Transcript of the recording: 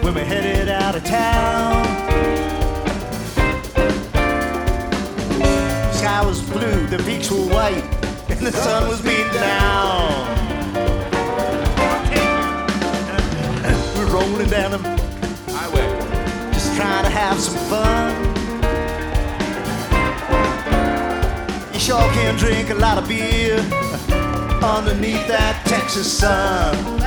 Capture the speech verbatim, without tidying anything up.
when we headed out of town. The sky was blue, the beach were white, and the sun was beating down. We're rolling down the highway, just trying to have some fun. You sure can drink a lot of beer underneath that Texas sun.